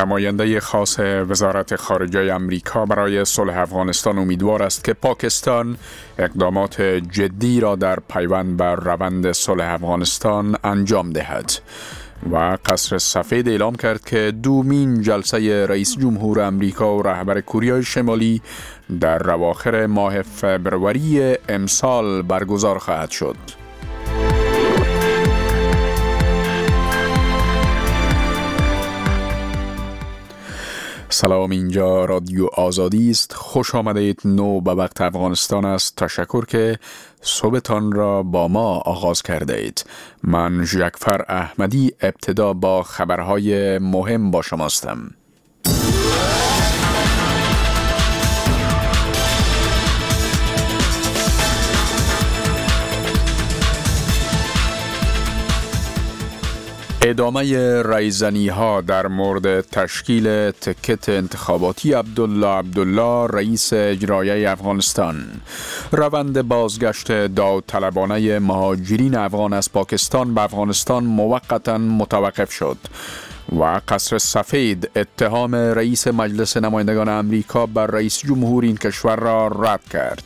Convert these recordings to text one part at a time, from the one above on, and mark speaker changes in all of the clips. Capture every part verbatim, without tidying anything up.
Speaker 1: نماینده خاص وزارت خارجه آمریکا برای صلح افغانستان امیدوار است که پاکستان اقدامات جدی را در پیوند بر روند صلح افغانستان انجام دهد و قصر سفید اعلام کرد که دومین جلسه رئیس جمهور آمریکا و رهبر کره شمالی در اواخر ماه فبروری امسال برگزار خواهد شد. سلام، اینجا رادیو آزادی است. خوش آمدید. نو به وقت افغانستان است. تشکر که صبحتان را با ما آغاز کرده اید. من جعفر احمدی ابتدا با خبرهای مهم با شماستم. ادامه ریزنی ها در مورد تشکیل تکت انتخاباتی عبدالله عبدالله رئیس اجرایی افغانستان. روند بازگشت داوطلبانه مهاجرین افغان از پاکستان به افغانستان موقتا متوقف شد و قصر سفید اتهام رئیس مجلس نمایندگان آمریکا بر رئیس جمهور این کشور را رد کرد.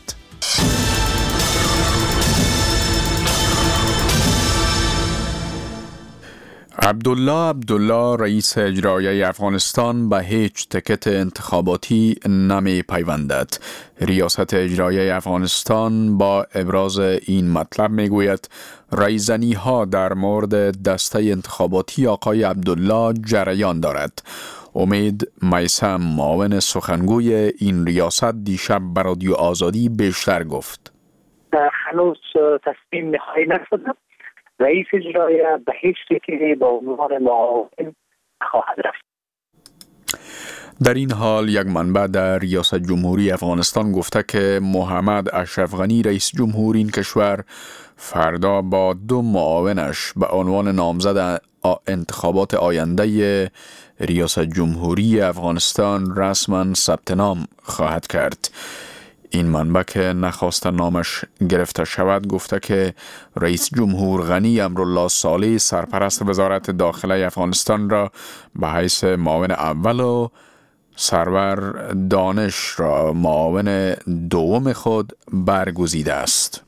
Speaker 1: عبدالله عبدالله رئیس اجرایی افغانستان به هیچ تکت انتخاباتی نمی پیوندد. ریاست اجرایی افغانستان با ابراز این مطلب می گوید ریزنی ها در مورد دسته انتخاباتی آقای عبدالله جریان دارد. امید میثم، معاون سخنگوی این ریاست، دیشب به رادیو آزادی بیشتر گفت.
Speaker 2: هنوز تصمیم نهایی نشده. رئیس اجرایی به هیچ تکیه با عنوان معاون خواهد رفت.
Speaker 1: در این حال یک منبع در ریاست جمهوری افغانستان گفته که محمد اشرف غنی رئیس جمهور این کشور فردا با دو معاونش به عنوان نامزد انتخابات آینده ریاست جمهوری افغانستان رسما ثبت نام خواهد کرد. این منبع که نخواست نامش گرفته شود گفته که رئیس جمهور غنی امرالله صالح سرپرست وزارت داخله افغانستان را به حیث معاون اول و سرور دانش را معاون دوم خود برگزیده است.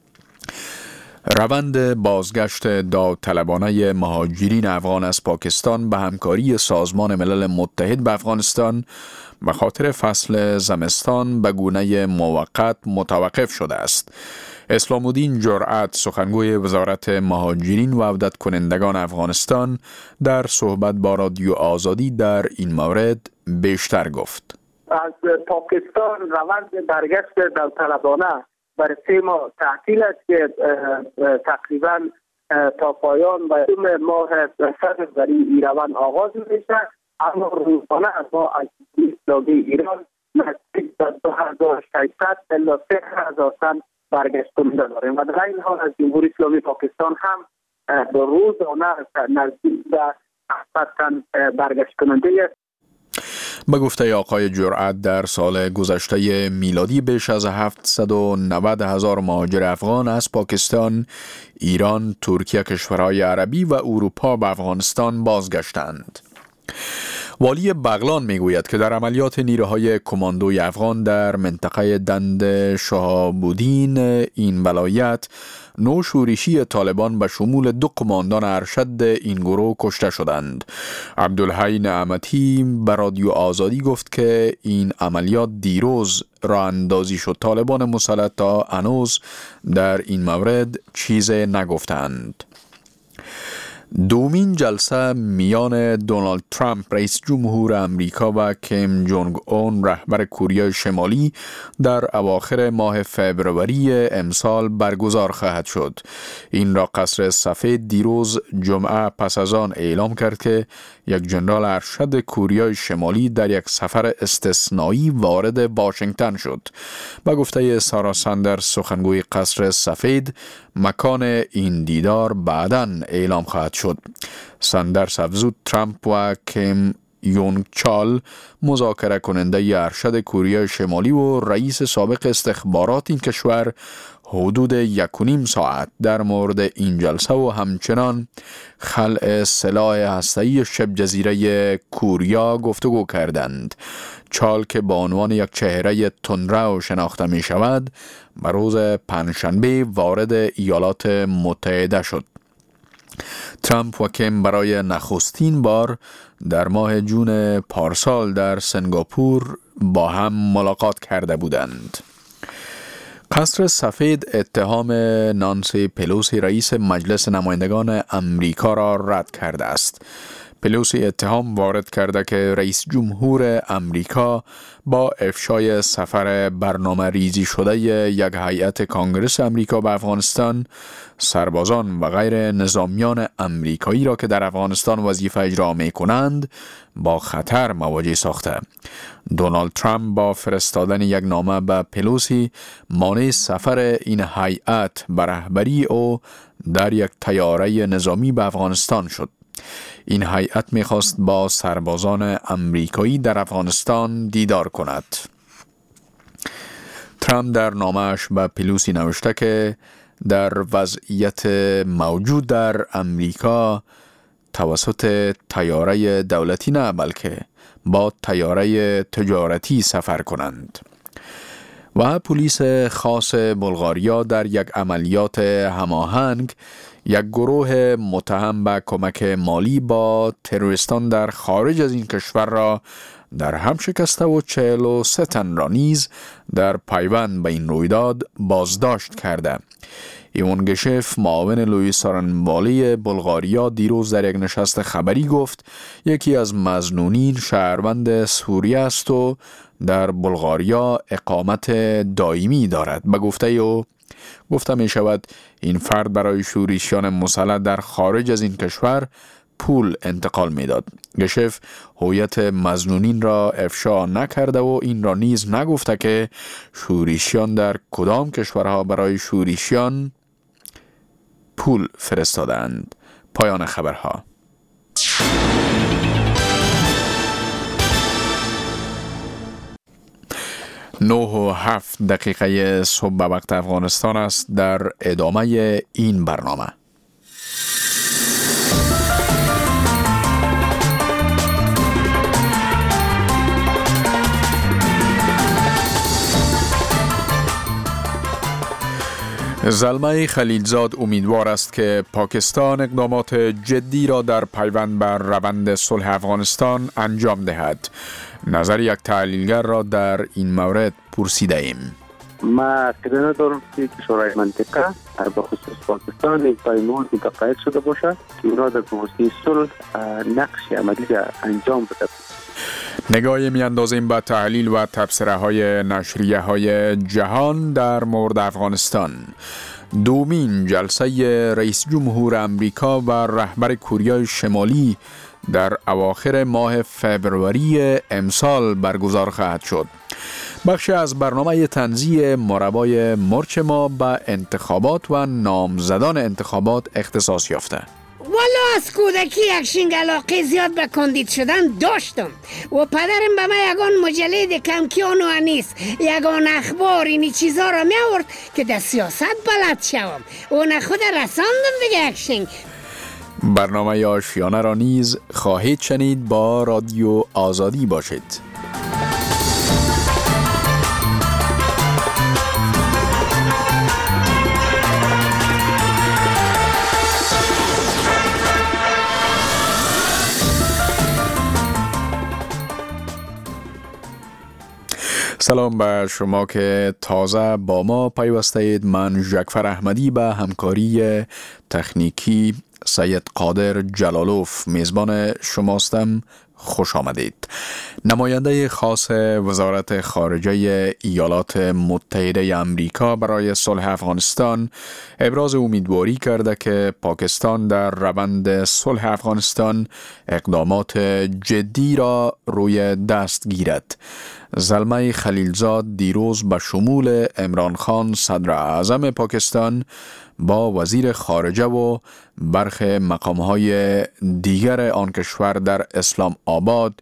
Speaker 1: روند بازگشت داوطلبانه مهاجرین افغان از پاکستان به همکاری سازمان ملل متحد به افغانستان به خاطر فصل زمستان به گونه موقت متوقف شده است. اسلام الدین جرأت، سخنگوی وزارت مهاجرین و عودت کنندگان افغانستان، در صحبت با رادیو آزادی در این مورد بیشتر گفت.
Speaker 2: از پاکستان روند برگشت داوطلبانه برای سه ماه تعطیل است که تقریبا تا پایان و ماه فروری این روند آغاز میشه. اما روزانه ما از اسلامی ایران نزدیک به دو هزار و ششصد الی سه هزار تن برگشت کننده داریم و در این حال از جمهوری اسلامی پاکستان هم به روزانه نزدیک به هفتصد تن برگشت کننده است.
Speaker 1: به گفته آقای جرأت در سال گذشته میلادی بیش از هفتصد و نود هزار مهاجر افغان از پاکستان، ایران، ترکیه، کشورهای عربی و اروپا به افغانستان بازگشتند. والی بغلان میگوید که در عملیات نیروهای کماندوی افغان در منطقه دند شهاب‌الدین این ولایت، نو شورشی طالبان به شمول دو قماندان ارشد این گروه کشته شدند. عبدالحی نعمتی به رادیو آزادی گفت که این عملیات دیروز راه اندازی شد. طالبان مسلط تا هنوز در این مورد چیزی نگفتند. دومین جلسه میان دونالد ترامپ رئیس جمهور آمریکا و کیم جونگ اون رهبر کره شمالی در اواخر ماه فبروری امسال برگزار خواهد شد. این را قصر سفید دیروز جمعه پس از آن اعلام کرد که یک جنرال ارشد کره شمالی در یک سفر استثنایی وارد واشنگتن شد. به گفته سارا ساندرز، سخنگوی قصر سفید، مکان این دیدار بعداً اعلام خواهد شد. ساندرز افزود ترامپ و کیم یونگ چال، مذاکره کننده ارشد کره شمالی و رئیس سابق استخبارات این کشور، حدود یک و نیم ساعت در مورد این جلسه و همچنان خلع سلاح هسته‌ای شبه جزیره کوریا گفتگو کردند. چال که با عنوان یک چهره تندرو شناخته می شود، به روز پنجشنبه وارد ایالات متحده شد. ترامپ و کیم برای نخستین بار در ماه جون پارسال در سنگاپور با هم ملاقات کرده بودند. قصر سفید اتهام نانسی پلوسی رئیس مجلس نمایندگان امریکا را رد کرده است. پلوسی اتهام وارد کرده که رئیس جمهور امریکا با افشای سفر برنامه ریزی شده یک هیئت کانگرس امریکا به افغانستان، سربازان و غیر نظامیان امریکایی را که در افغانستان وظیفه اجرا می کنند با خطر مواجه ساخته. دونالد ترامپ با فرستادن یک نامه به پلوسی مانع سفر این هیئت به رهبری او در یک طیاره نظامی به افغانستان شد. این هیئت می‌خواست با سربازان امریکایی در افغانستان دیدار کند. ترامپ در نامه‌اش به پلوسی نوشته که در وضعیت موجود در امریکا توسط طیاره دولتی نه بلکه با طیاره تجارتی سفر کنند. و پلیس خاص بلغاریا در یک عملیات هماهنگ یک گروه متهم به کمک مالی با تروریستان در خارج از این کشور را در هم شکسته و چهل و سه تن را نیز در پیوند به این رویداد بازداشت کرده. ایوان گشف معاون لوی سارنوالی بلغاریا دیروز در یک نشست خبری گفت یکی از مظنونین شهروند سوریه است و در بلغاریا اقامت دائمی دارد. به گفته او گفته می شود این فرد برای شورشیان مسلح در خارج از این کشور پول انتقال می داد. گشف هویت مظنونین را افشا نکرده و این را نیز نگفته که شورشیان در کدام کشورها برای شورشیان پول فرستادند. پایان خبرها. نه و هفت دقیقه صبح به وقت افغانستان است. در ادامه این برنامه زلمه خلیلزاد امیدوار است که پاکستان اقدامات جدی را در پیوند بر روند صلح افغانستان انجام دهد. نظر یک تحلیلگر را در این مورد پرسیده ایم.
Speaker 2: ما عقیده ندارم که شورای منطقه به خصوص پاکستان یک پایمون متقاعد شده باشد که اونا در پروسه صلح نقش عملی را انجام بده.
Speaker 1: نگاهی می اندازیم به تحلیل و تبصره های نشریه های جهان در مورد افغانستان. دومین جلسه رئیس جمهور امریکا و رهبر کره شمالی در اواخر ماه فوریه امسال برگزار خواهد شد. بخش از برنامه تنزیه مربای مرچ ما به انتخابات و نامزدان انتخابات اختصاص یافته.
Speaker 3: والا از کودکی یکشنگ علاقه زیاد به کاندید شدن داشتم و پدرم به من یگان مجله کمکیان و انیس یگان اخبار اینی چیزا را می آورد که در سیاست بلد شوم و نخود رساندم دیگه یکشنگ.
Speaker 1: برنامه آشیانه را نیز خواهید شنید. با رادیو آزادی باشید. سلام به شما که تازه با ما پیوسته اید. من ژکفر احمدی به همکاری تکنیکی سید قادر جلالوف میزبان شماستم. خوش آمدید. نماینده خاص وزارت خارجه ایالات متحده امریکا برای صلح افغانستان ابراز امیدواری کرده که پاکستان در روند صلح افغانستان اقدامات جدی را روی دست گیرد. زلمه خلیلزاد دیروز به شمول عمران خان صدر اعظم پاکستان با وزیر خارجه و برخی مقامهای دیگر آن کشور در اسلام آباد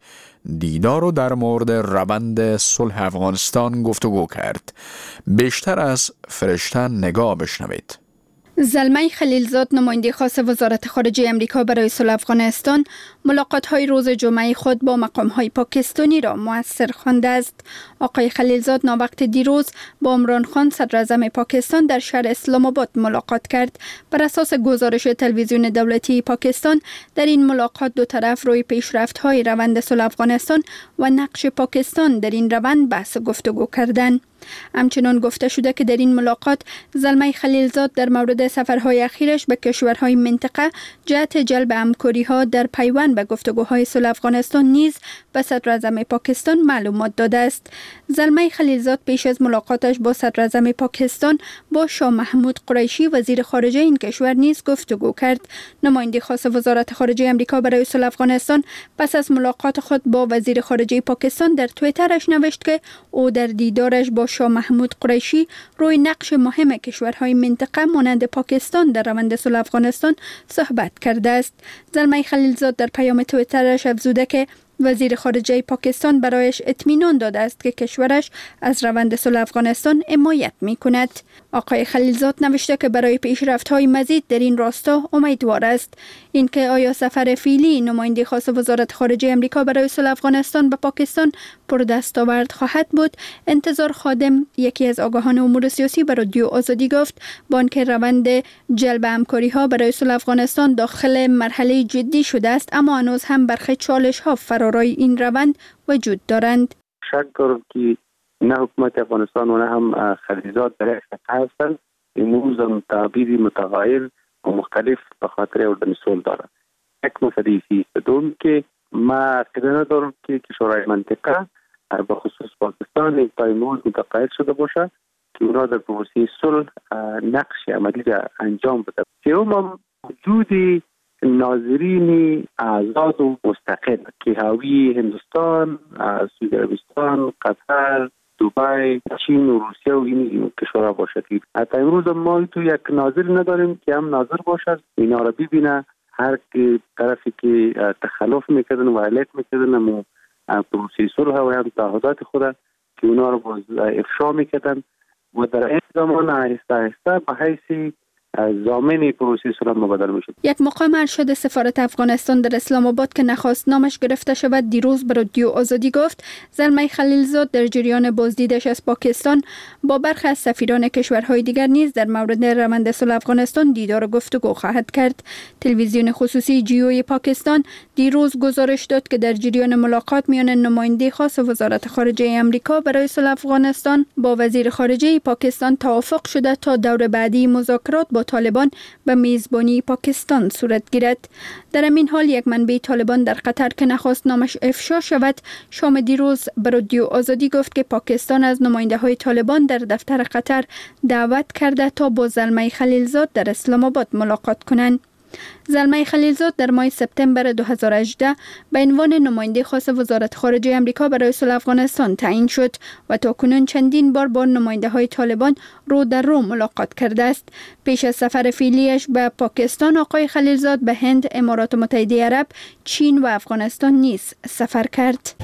Speaker 1: دیدار و در مورد روند صلح افغانستان گفتگو کرد. بیشتر از فرشته نگاه بشنوید.
Speaker 4: زلمه خلیلزاد نماینده خاص وزارت خارجه امریکا برای صلح افغانستان ملاقات‌های روز جمعه خود با مقام‌های پاکستانی را مؤثر خوانده است. آقای خلیلزاد ناوقت دیروز با عمران خان صدر اعظم پاکستان در شهر اسلام آباد ملاقات کرد. بر اساس گزارش تلویزیون دولتی پاکستان در این ملاقات دو طرف روی پیشرفت‌های روند صلح افغانستان و نقش پاکستان در این روند بحث گفتگو کردند. همچنان گفته شده که در این ملاقات زلمه خلیلزاد در مورد سفرهای اخیرش به کشورهای منطقه جهت جلب همکاری‌ها در پیوند به گفتگوهای صلح افغانستان نیز به صدر اعظم پاکستان معلومات داده است. زلمه خلیلزاد پیش از ملاقاتش با صدر اعظم پاکستان با شاه محمود قریشی وزیر خارجه این کشور نیز گفتگو کرد. نماینده خاص وزارت خارجه امریکا برای صلح افغانستان پس از ملاقات خود با وزیر خارجه پاکستان در توییترش نوشت که او در دیدارش با شاه محمود قریشی روی نقش مهم کشورهای منطقه مانند پاکستان در روند صلح افغانستان صحبت کرده است. زلمه خلیلزاد در پیام توییترش افزوده که وزیر خارجه پاکستان برایش اطمینان داده است که کشورش از روند صلح افغانستان حمایت می‌کند. آقای خلیلزاد نوشته که برای پیشرفت‌های مزید در این راستا امیدوار است. اینکه آیا سفر فعلی نماینده خاص وزارت خارجه امریکا برای صلح افغانستان به پاکستان پردستاورد خواهد بود، انتظار خادم یکی از آگاهان امور سیاسی به رادیو آزادی گفت، با آنکه روند جلب همکاری‌ها برای صلح افغانستان داخل مرحله جدی شده است، اما هنوز هم برخی چالش‌ها فرارای این روند وجود دارند.
Speaker 2: شک دارم که نه حکومت افغانستان و نه هم خلیلزاد در یک سطح هستند. امروز هم تعبیری متغایر و مختلف به خاطر اردن صلح دارند. یک مسئله است. دوم که ما عقیده ندارم که کشورهای منطقه به خصوص پاکستان تا امروز متقاعد شده باشه که اونا در پروسه صلح نقش عملی را انجام بده. سوم هم وجود ناظرین آزاد و مستقل که حاوی هندوستان، سعودی عربستان، قطر، دبی، چین و روسیه و این کشورها باشد. حتی امروز ما تو یک ناظر نداریم که هم ناظر باشد، اینا را ببینه. هر طرفی که تخلف میکردن و علت میکردن و پروسه صلح و هم تعهدات خود که اونا را باز افشا میکردن و در این زمان آهسته آهسته به حیث ضامن پروسه صلح مبادله میشد.
Speaker 4: یک مقام ارشد سفارت افغانستان در اسلام آباد که نخواست نامش گرفته شود دیروز به رادیو آزادی گفت زلمه خلیلزاد در جریان بازدیدش از پاکستان با برخی از سفیران کشورهای دیگر نیز در مورد روند صلح افغانستان دیدار و گفتگو خواهد کرد. تلویزیون خصوصی جیوی پاکستان دیروز گزارش داد که در جریان ملاقات میان نماینده خاص وزارت خارجه امریکا برای صلح افغانستان با وزیر خارجه پاکستان توافق شده تا دور بعدی مذاکرات با طالبان به میزبانی پاکستان صورت گیرد. در همین حال یک منبع طالبان در قطر که نخواست نامش افشا شود شام دیروز به رادیو آزادی گفت که پاکستان از نماینده های طالبان در دفتر قطر دعوت کرده تا با زلمه خلیلزاد در اسلام آباد ملاقات کنند. زلمه خلیلزاد در ماه سپتامبر دو هزار و هجده به عنوان نماینده خاص وزارت خارجه امریکا برای صلح افغانستان تعیین شد و تاکنون چندین بار با نماینده های طالبان رو در رو ملاقات کرده است. پیش از سفر فعلیش به پاکستان آقای خلیلزاد به هند، امارات متحده عرب، چین و افغانستان نیز سفر کرد.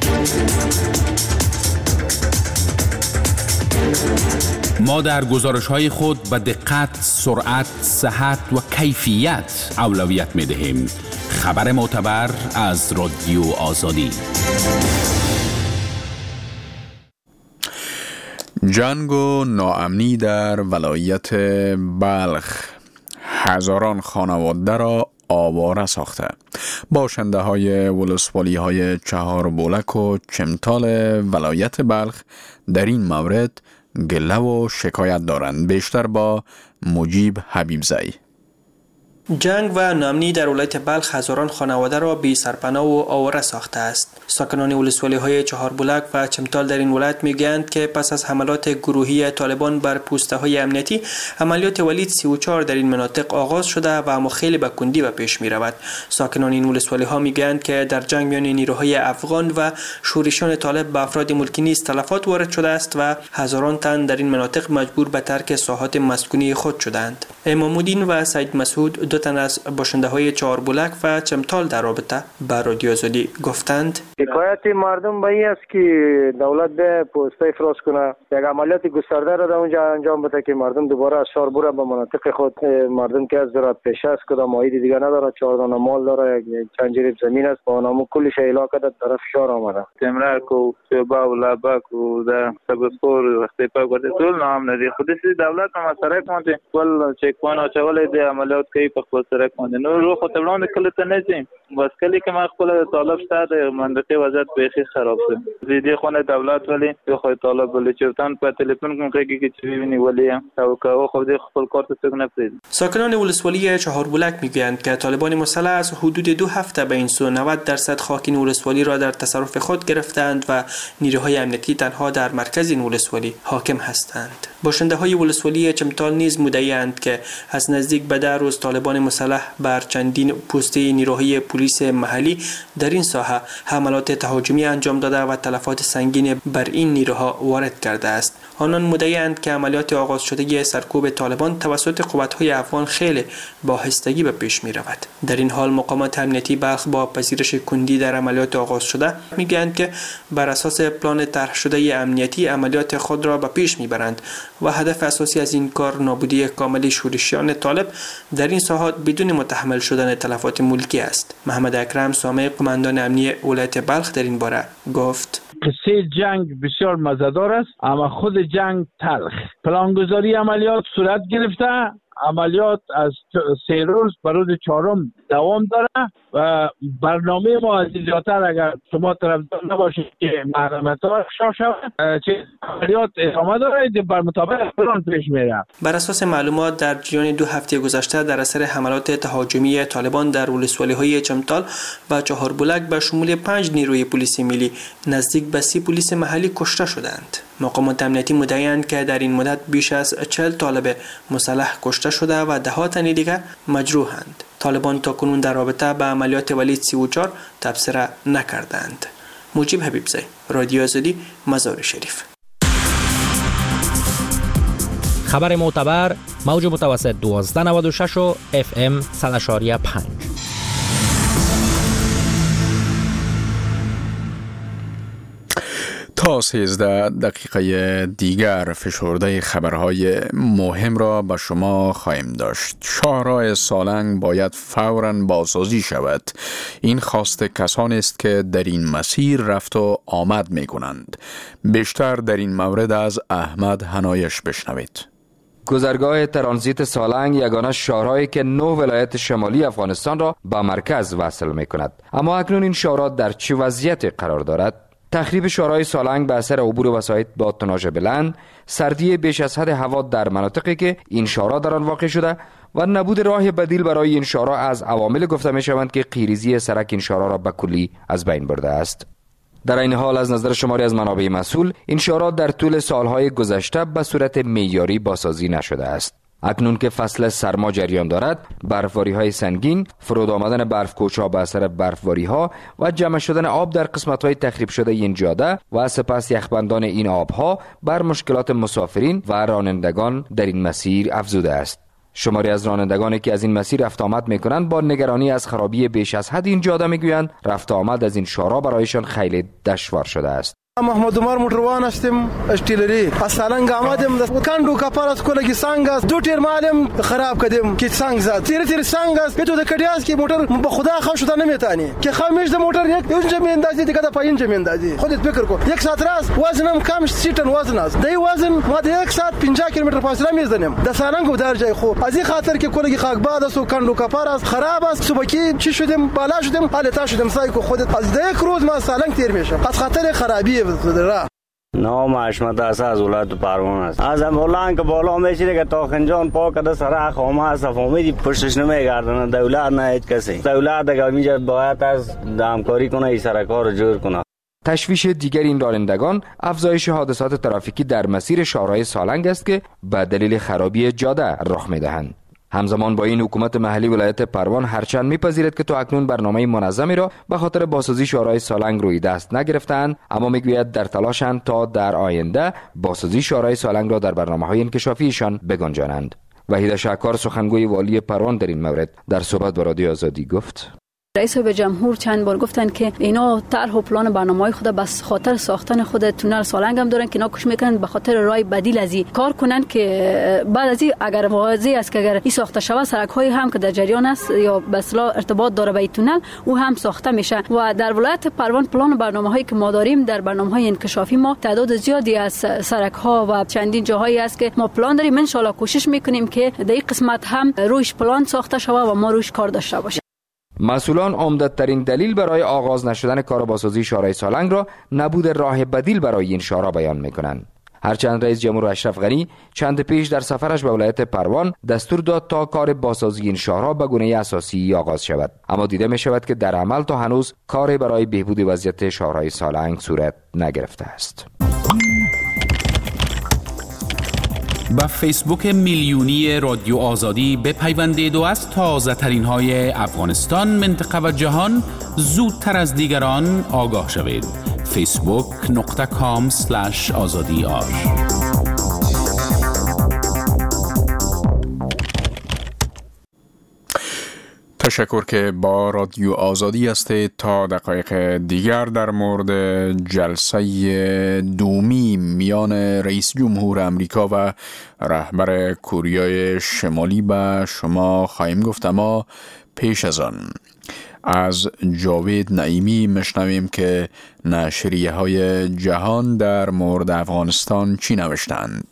Speaker 5: ما در گزارش‌های خود به دقت، سرعت، صحت و کیفیت اولویت می‌دهیم. خبر معتبر از رادیو آزادی.
Speaker 1: جنگ و ناامنی در ولایت بلخ هزاران خانواده را آواره ساخته. باشنده های ولسوالی های چهار بولک و چمتال ولایت بلخ در این مورد گله و شکایت دارند. بیشتر با مجیب حبیبزئی.
Speaker 6: جنگ و ناامنی در ولایت بلخ هزاران خانواده را بی سرپناه و آواره ساخته است. ساکنان ولسوالی های چهار بولک و چمتال در این ولایت میگویند که پس از حملات گروهی طالبان بر پوسته های امنیتی، عملیات ولید سی و چهار در این مناطق آغاز شده و اما خیلی به کندی به پیش می رود. ساکنان این ولسوالی ها میگویند که در جنگ میان نیروهای افغان و شورشیان طالب به افراد ملکی نیز تلفات وارد شده است و هزاران تن در این مناطق مجبور به ترک ساحات مسکونی خود شدند. امام الدین و سید مسعود دو تن از باشنده های چهار بولک و چمتال در رابطه با رادیو آزادی گفتند:
Speaker 7: شکایت مردم به این است که دولت به پوسته افراز کنه، یک عملیات گسترده را در اونجا انجام بده که مردم دوباره از شهر بره به مناطق خود. مردم که از زراعت پیشه است، کدام عاید دیگه نداره، چهار دانه مال داره، چند جریب زمین است، با نامو کلش علاقه در طرف شهر آمده.
Speaker 8: تمرک و شبا و لبک و در سبسپور وقتی پاک بده طول نام ندی خودی دولت هم سرک مونده کل چکوان آچوال دی عملیات که په خپل سرک مونده نو رو خو ته وړاندې کله ته نه ځم بس کله کې ما خپل طالب ستاسو منډه وضعیت بیخي خراب شو دې دې خو نه دولت ولی خو طالب ولې چوتان په تلیفون کوم کې کې چوي ونی ولی او که خو دې خپل کار ته څنګه پرید.
Speaker 6: ساکنان ولسوالی چهاربلک میگویند که طالبان مسلح از حدود دو هفته به این سو نود درصد خاک این ولسوالی را در تصرف خود گرفتند و نیروهای امنیتی تنها در مرکز این ولسوالی حاکم هستند. باشنده های ولسوالی چمتال نیز مدعی‌اند که از نزدیک به ده روز طالبان مسلح بر چندین پسته نیروهای پلیس محلی در این ساحه حملات تهاجمی انجام داده و تلفات سنگین بر این نیروها وارد کرده است. آنان مدعی‌اند که عملیات آغاز شده سرکوب طالبان توسط قوت‌های افغان خیلی با آهستگی به پیش می‌رود. در این حال مقامات امنیتی بلخ با پذیرش کندی در عملیات آغاز شده میگویند که بر اساس پلان طرح شده امنیتی عملیات خود را به پیش میبرند و هدف اساسی از این کار نابودی کامل شورشیان طالب در این ساحات بدون متحمل شدن تلفات ملکی است. محمد اکرم سامع قماندان امنیتی ولایت بلخ در این باره گفت:
Speaker 9: قصه جنگ بسیار مزه‌دار است، اما خود جنگ تلخ. پلانگذاری عملیات صورت گرفته، عملیات از سه روز به روز چهارم دوام داره و برنامه ما از زیادتر اگر شما طرفدار نباشید که محرمت‌ها افشا شود چه عملیات ادامه داره بر مطابق پلان پیش میره.
Speaker 6: بر اساس معلومات در جریان دو هفته گذشته در اثر حملات تهاجمی طالبان در ولسوالی‌های چمتال و چهاربلک به شمول پنج نیروی پلیس ملی نزدیک به سی پلیس محلی کشته شدند. مقامات امنیتی مدعی‌اند که در این مدت بیش از چهل طالب مسلح کشته شده و ده ها تن دیگر مجروحند. طالبان تاکنون در رابطه با عملیات ولید سی و چهار تبصره نکردند. مجیب حبیبزی، رادیو آزادی، مزار شریف.
Speaker 10: خبر معتبر موج متوسط دوازده نود و شش و اف ام صد و شش و پنج.
Speaker 1: تا سیزده دقیقه دیگر فشرده خبرهای مهم را به شما خواهیم داشت. شاهراه سالنگ باید فوراً بازسازی شود. این خواست کسانی است که در این مسیر رفت و آمد می کنند. بیشتر در این مورد از احمد حنایش بشنوید.
Speaker 11: گذرگاه ترانزیت سالنگ یگانه شاهراهی که نه ولایت شمالی افغانستان را به مرکز وصل می کند. اما اکنون این شاهراه در چه وضعیتی قرار دارد؟ تخریب شاهراه سالنگ به اثر عبور وسایط با توناژ بلند، سردی بیش از حد هوا در مناطقی که این شاهراه در آن واقع شده و نبود راه بدیل برای این شاهراه از عوامل گفته می شوند که قیریزی سرک این شاهراه را به کلی از بین برده است. در این حال از نظر شماری از منابع مسئول این شاهراه در طول سالهای گذشته به صورت معیاری بازسازی نشده است. اکنون که فصل سرما جریان دارد، برفباری‌های سنگین، فرود آمدن برف‌کوچ‌ها به اثر برفباری‌ها و جمع شدن آب در قسمت‌های تخریب شده این جاده و سپس یخبندان این آب‌ها بر مشکلات مسافرین و رانندگان در این مسیر افزوده است. شماری از رانندگانی که از این مسیر رفت آمد می‌کنند با نگرانی از خرابی بیش از حد این جاده می‌گویند رفت آمد از این شاهراه برایشان خیلی دشوار شده است.
Speaker 12: محمد عمر موټروان هستم اشتیلری از سالنگ آمدم د کندو کپارت کولگی سانگ است دو تیر مالم خراب کردم که سانگ زد تیر تیر سانگ است به تو د کډیاس کی موټر به خدا خو شو نه میتانی که خامش د موټر یک اونجا میندازي د کده پاینجا میندازي خودت فکر کو یک ساعت راست وزنم کم سیټن وزن است دی وزن ما د یک ساعت پنځه کیلومتر فاصله میزنم د سالنگ در جای خو از این خاطر که کولگی خاک باد است و کندو کپار است خراب است صبح کی چی شدم بالا شدم حالا تا شدم سای کو خودت از یک روز ما سالنگ تیر میشم از خاطر خرابی
Speaker 13: نام اشمت است از ولایت پروان است از امولان که بالا میشینه که تا خنجان پاک ده سر خامه صفامیدی پشتش نمیگردن دولت نه هیچ کسی دولت دیگه اینجا باید از همکاری کنه این سرکار رو جور کنه.
Speaker 11: تشویش دیگر این رانندگان افزایش حادثات ترافیکی در مسیر شاهراه سالنگ است که به دلیل خرابی جاده رخ میدهند. همزمان با این حکومت محلی ولایت پروان هرچند میپذیرد که تا اکنون برنامه منظمی را به خاطر بازسازی شاهراه سالنگ روی دست نگرفتند، اما میگوید در تلاشند تا در آینده بازسازی شاهراه سالنگ را در برنامه‌های انکشافیشان بگنجانند. وحید شکار سخنگوی والی پروان در این مورد در صحبت با رادیو آزادی گفت:
Speaker 14: رئیس جمهور چند بار گفتن که اینا طرح و پلان برنامه‌های خود بس خاطر ساختن خود تونل سالنگ هم دارن که اینا کوشش میکنن به خاطر راه بدیل از این کار کنن که بعد از این اگر واضح است که اگر این ساخته شود سرک‌های هم که در جریان است یا به اصطلاح ارتباط داره به این تونل او هم ساخته میشه. و در ولایت پروان پلان برنامه‌هایی که ما داریم در برنامه‌های انکشافی ما تعداد زیادی از سرک‌ها و چندین جاهایی است که ما پلان داریم. ان شاء الله کوشش میکنیم که در این قسمت هم روش پلان ساخته شود و ما روش کار داشته باشیم.
Speaker 11: مسئولان عمده‌ترین دلیل برای آغاز نشدن کار بازسازی شاهراه سالنگ را نبود راه بدیل برای این شاهراه بیان می‌کنند. هرچند رئیس جمهور اشرف غنی چند پیش در سفرش به ولایت پروان دستور داد تا کار بازسازی این شاهراه به گونه اساسی آغاز شود، اما دیده می شود که در عمل تا هنوز کاری برای بهبود وضعیت شاهراه سالنگ صورت نگرفته است.
Speaker 5: با فیسبوک میلیونی رادیو آزادی بپیوندید و از تازه ترین های افغانستان، منطقه و جهان زودتر از دیگران آگاه شوید. فیسبوک نقطه کام سلش آزادی آر.
Speaker 1: تشکر که با رادیو آزادی هستید. تا دقایق دیگر در مورد جلسه دومی میان رئیس جمهور امریکا و رهبر کره شمالی به شما خواهیم گفت، اما پیش از آن از جاوید نعیمی مشنویم که نشریه های جهان در مورد افغانستان چی نوشتند.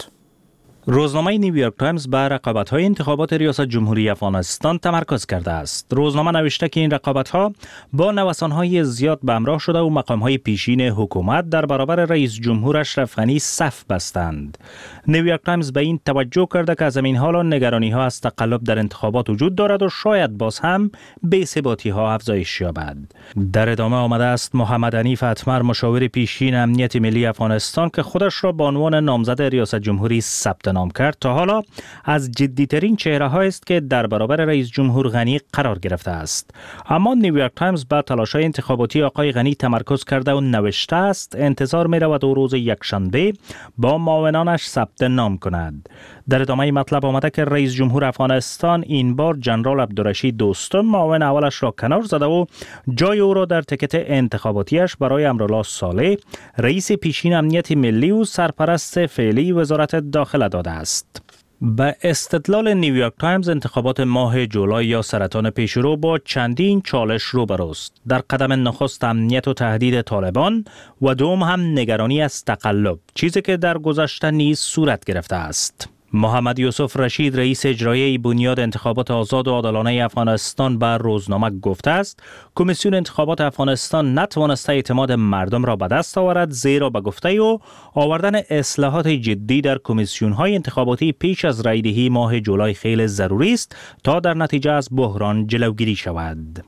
Speaker 15: روزنامه نیویورک تایمز بر رقابت‌های انتخابات ریاست جمهوری افغانستان تمرکز کرده است. روزنامه نوشته که این رقابت‌ها با نوسان‌های زیاد به همراه شده و مقام‌های پیشین حکومت در برابر رئیس جمهور اشرف غنی صف بستند. نیویورک تایمز به این توجه کرده که از این حال نگرانی‌ها از تقلب در انتخابات وجود دارد و شاید باز هم بی‌ثباتی‌ها افزایش یابد. در ادامه آمده است محمد حنیف اتمر، مشاور پیشین امنیت ملی افغانستان که خودش را به عنوان نامزد ریاست جمهوری ثبت نام کرد، تا حالا از جدی‌ترین چهره‌هایی است که در برابر رئیس جمهور غنی قرار گرفته است. اما نیویورک تایمز با تلاش‌های انتخاباتی آقای غنی تمرکز کرده و نوشته است انتظار می‌رود او روز یکشنبه با معاونانش ثبت نام کند. در ادامه مطلب آمده که رئیس جمهور افغانستان این بار جنرال عبدالرشید دوستم معاون اولش را کنار زده و جای او را در تکت انتخاباتیش برای امرالله صالح، رئیس پیشین امنیت ملی و سرپرست فعلی وزارت داخله داده است. به استدلال نیویورک تایمز انتخابات ماه جولای یا سرطان پیشرو با چندین چالش روبروست. در قدم نخست امنیت و تهدید طالبان و دوم هم نگرانی از تقلب، چیزی که در گذشته نیز صورت گرفته است. محمد یوسف رشید، رئیس اجرایی بنیاد انتخابات آزاد و عادلانه افغانستان، بر روزنامه گفته است کمیسیون انتخابات افغانستان نتوانسته اعتماد مردم را به دست آورد، زیرا به گفته او آوردن اصلاحات جدی در کمیسیون‌های انتخاباتی پیش از رایدهی ماه جولای خیلی ضروری است تا در نتیجه از بحران جلوگیری شود.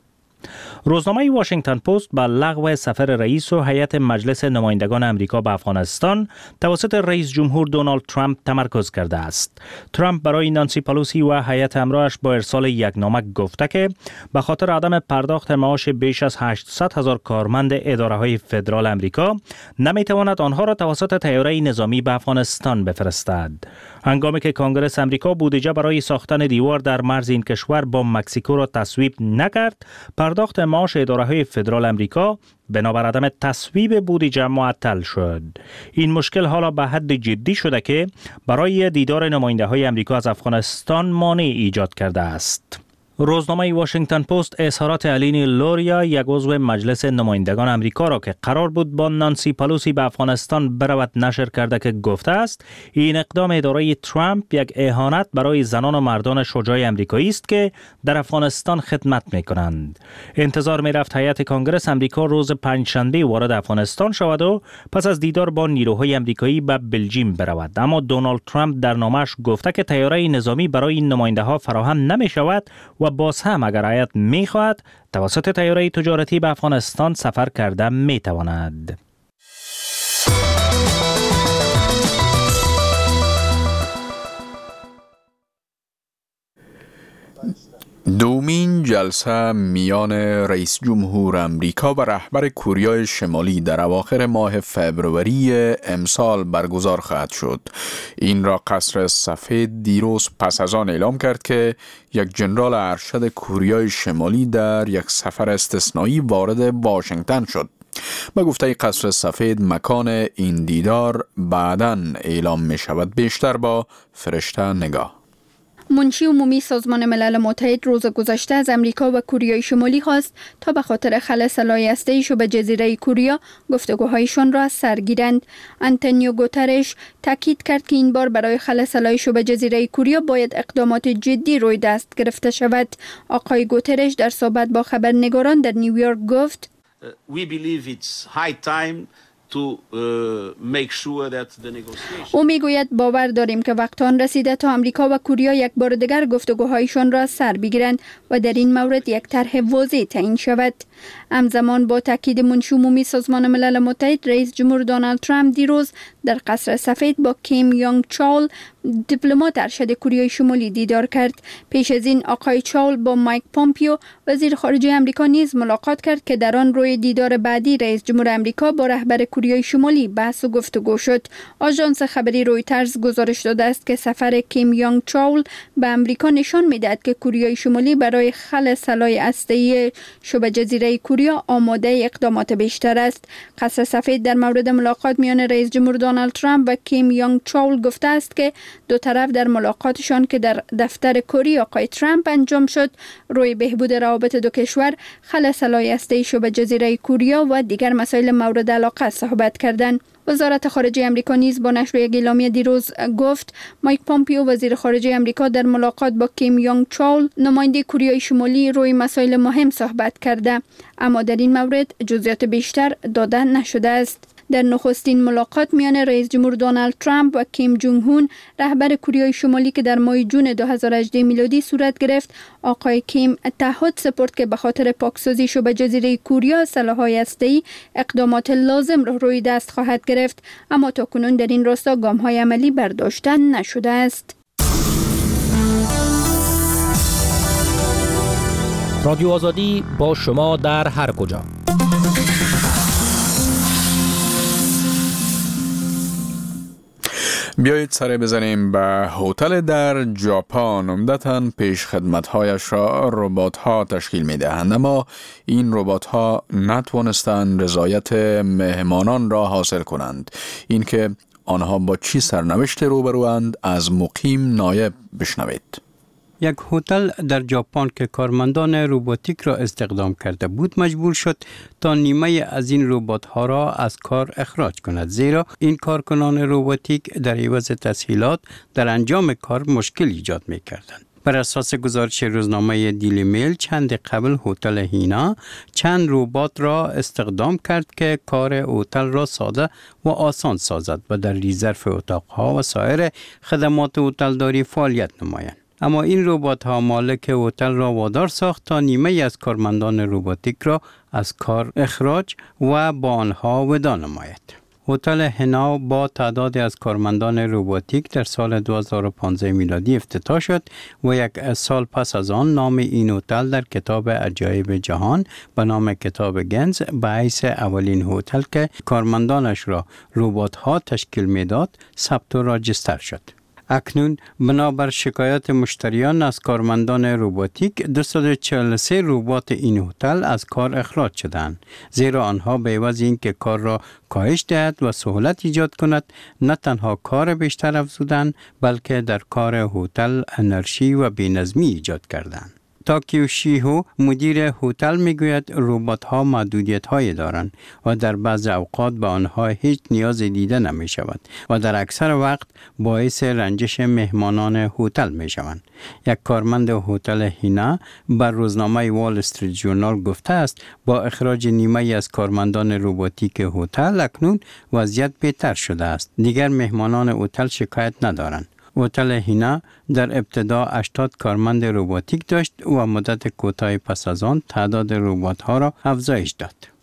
Speaker 15: روزنامه واشنگتن پست به لغو سفر رئیس و هیئت مجلس نمایندگان امریکا به افغانستان توسط رئیس جمهور دونالد ترامپ تمرکز کرده است. ترامپ برای نانسی پلوسی و هیئت همراهش با ارسال یک نامه گفته که به خاطر عدم پرداخت معاش بیش از هشتصد هزار کارمند اداره‌های فدرال امریکا نمیتواند آنها را توسط طیاره نظامی به افغانستان بفرستد. هنگامی که کنگره امریکا بودجه برای ساختن دیوار در مرز این کشور با مکزیکو را تصویب نکرد، پرداخت معاش اداره‌های فدرال امریکا بنابر عدم تصویب بودجه معطل شد. این مشکل حالا به حد جدی شده که برای دیدار نماینده‌های امریکا از افغانستان مانع ایجاد کرده است. روزنامه واشنگتن پست اظهارات الین لوریا، یک عضو مجلس نمایندگان امریکا را که قرار بود با نانسی پلوسی به افغانستان برود نشر کرده که گفته است این اقدام اداره ترامپ یک اهانت برای زنان و مردان شجاع امریکایی است که در افغانستان خدمت می‌کنند. انتظار می‌رفت هیئت کنگره امریکا روز پنجشنبه وارد افغانستان شود و پس از دیدار با نیروهای امریکایی به بلژیم برود، اما دونالد ترامپ در نامه‌اش گفته که طیاره نظامی برای این نماینده‌ها فراهم نمی‌شود و باز هم اگر هیئت می‌خواهد توسط طیاره تجارتی به افغانستان سفر کرده می‌تواند.
Speaker 1: دومین جلسه میان رئیس جمهور امریکا و رهبر کره شمالی در اواخر ماه فوریه امسال برگزار خواهد شد. این را قصر سفید دیروز پس از آن اعلام کرد که یک جنرال ارشد کره شمالی در یک سفر استثنایی وارد واشنگتن شد. با گفته قصر سفید مکان این دیدار بعداً اعلام می شود. بیشتر با فرشته نگاه.
Speaker 4: منشی عمومی سازمان ملل متحد روز گذشته از امریکا و کره شمالی خواست تا به خاطر خلأ سلاح هسته‌ایشان به جزیره کره گفتگوهایشان را از سر گیرند. آنتونیو گوترش تاکید کرد که این بار برای خلأ سلاحشان به جزیره کره باید اقدامات جدی روی دست گرفته شود. آقای گوترش در صحبت با خبرنگاران در نیویورک گفت:
Speaker 16: We believe it's high time to uh, make sure that the negotiations.
Speaker 4: او میگوید باور داریم که وقت آن رسیده تا امریکا و کره یک بار دیگر گفتگوهایشان را سر بگیرند و در این مورد یک طرح واضح تعیین شود. همزمان با تاکید منشی عمومی سازمان ملل متحد، رئیس جمهور دونالد ترامپ دیروز در قصر سفید با کیم یونگ چول، دیپلمات ارشد کره شمالی دیدار کرد. پیش از این آقای چول با مایک پومپیو وزیر خارجه امریکا نیز ملاقات کرد که در آن روی دیدار بعدی رئیس جمهور امریکا با رهبر کره شمالی بحث و گفتگو شد. آژانس خبری رویترز گزارش داده است که سفر کیم یونگ چول به امریکا نشان می‌دهد که کره شمالی برای خلأ سلاح هسته‌ای شبه جزیره کره آماده اقدامات بیشتر است. قصر سفید در مورد ملاقات میان رئیس جمهور دونالد ترامپ و کیم یونگ چول گفته است که دو طرف در ملاقاتشان که در دفتر کره آقای ترامپ انجام شد روی بهبود روابط دو کشور، خلأ سلاح هسته‌ای شبه جزیره کره و دیگر مسائل مورد علاقه صحبت کردند. وزارت خارجه امریکا نیز با نشر یک اعلامیه دیروز گفت مایک پومپیو وزیر خارجه امریکا در ملاقات با کیم یونگ چول نماینده کره شمالی روی مسائل مهم صحبت کرده، اما در این مورد جزئیات بیشتر داده نشده است. در نخستین ملاقات میان رئیس جمهور دونالد ترامپ و کیم جونگ هون رهبر کره شمالی که در ماه جون دو هزار و هجده میلادی صورت گرفت، آقای کیم تعهد سپرد که به خاطر پاکسازی شبه جزیره کره سلاح‌های هسته‌ای اقدامات لازم را روی دست خواهد گرفت، اما تاکنون در این راستا گام‌های عملی برداشته نشده است.
Speaker 10: رادیو آزادی با شما در هر کجا.
Speaker 1: بیایید سر بزنیم به هتل در ژاپن. عمدتاً پیش خدمت‌هایش را ربات‌ها تشکیل می‌دهند، اما این ربات‌ها نتوانستند رضایت مهمانان را حاصل کنند. اینکه آنها با چی سرنوشت روبروند از مقیم نایب بشنوید.
Speaker 17: یک هتل در ژاپن که کارمندان روباتیک را استخدام کرده بود مجبور شد تا نیمه از این ربات‌ها را از کار اخراج کند، زیرا این کارکنان روباتیک در عوض تسهیلات در انجام کار مشکل ایجاد می‌کردند. بر اساس گزارش روزنامه دیلی میل چند قبل هتل هینا چند ربات را استخدام کرد که کار هتل را ساده و آسان سازد و در ریزرف اتاق‌ها و سایر خدمات هتلداری فعالیت نمایند. اما این ربات ها مالک هتل را وادار ساخت تا نیمه از کارمندان روباتیک را از کار اخراج و با آنها وداع نماید. هتل هنا با تعدادی از کارمندان روباتیک در سال دو هزار و پانزده میلادی افتتاح شد و یک سال پس از آن نام این هتل در کتاب عجایب جهان به نام کتاب گنز به حیث اولین هتل که کارمندانش را ربات ها تشکیل میداد ثبت و راجستر شد. اکنون بنابر شکایت مشتریان از کارمندان روباتیک دویست و چهل و سه ربات این هتل از کار اخراج شدند، زیرا آنها به عوض اینکه کار را کاهش دهد و سهولت ایجاد کند نه تنها کار بیشتر افزودند بلکه در کار هتل انرژی و بی‌نظمی ایجاد کردند. تاکیو شیهو مدیر هتل میگوید ربات ها محدودیت هایی دارند و در بعض اوقات به آنها هیچ نیاز دیده نمی شود و در اکثر وقت باعث رنجش مهمانان هتل می شوند. یک کارمند هتل هینا بر روزنامه وال استریت ژورنال گفته است با اخراج نیمه از کارمندان روباتیک هتل اکنون وضعیت بهتر شده است. دیگر مهمانان هتل شکایت ندارند. هتل هینا در ابتدا هشتاد کارمند روباتیک داشت و مدت کوتاهی پس از آن تعداد ربات ها را افزایش داد.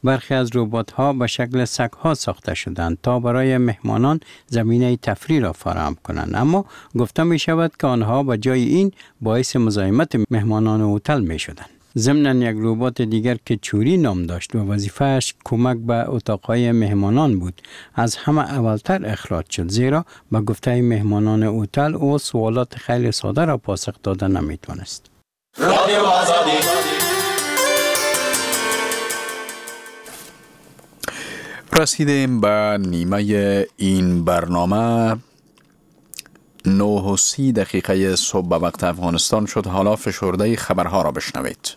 Speaker 17: برخی از ربات‌ها به شکل سگ‌ها ساخته شدند تا برای مهمانان زمینه تفریح را فراهم کنند، اما گفته می شود که آنها به جای این باعث مزاحمت مهمانان هتل می شدند. ضمن یک ربات دیگر که چوری نام داشت و وظیفه‌اش کمک به اتاقهای مهمانان بود، از همه اولتر اخراج شد، زیرا به گفته مهمانان هتل او سوالات خیلی ساده را پاسخ داده نمیتوانست. رادیو آزادی.
Speaker 1: رسیدیم به نیمه این برنامه. نه و سی دقیقه صبح به وقت افغانستان شد. حالا فشرده خبرها را بشنوید.